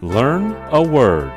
Learn a word.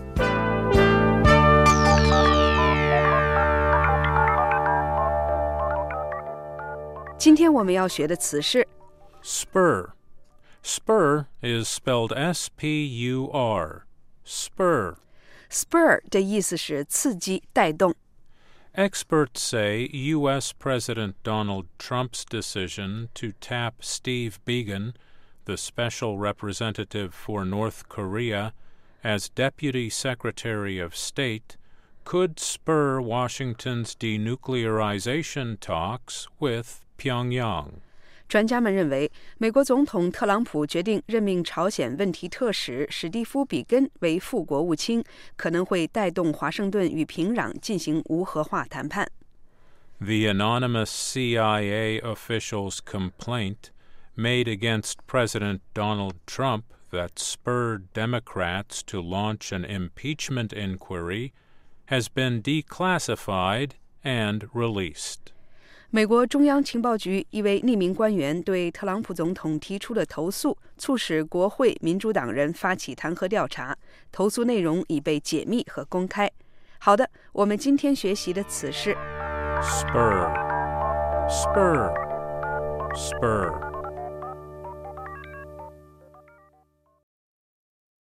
今天我们要学的词是 Spur. Spur is spelled S-P-U-R. Spur. spur 的意思是刺激、带动。 Experts say U.S. President Donald Trump's decision to tap Steve Biegun, the special representative for North Korea, as Deputy Secretary of State, could spur Washington's denuclearization talks with Pyongyang. 专家们认为，美国总统特朗普决定任命朝鲜问题特使史蒂夫·比根为副国务卿，可能会带动华盛顿与平壤进行无核化谈判。 The anonymous CIA official's complaint made against President Donald Trump that spurred Democrats to launch an impeachment inquiry has been declassified and released. 美国中央情报局一位匿名官员对特朗普总统提出了投诉，促使国会民主党人发起弹劾调查。投诉内容已被解密和公开。好的，我们今天学习的词是 Spur. Spur. Spur.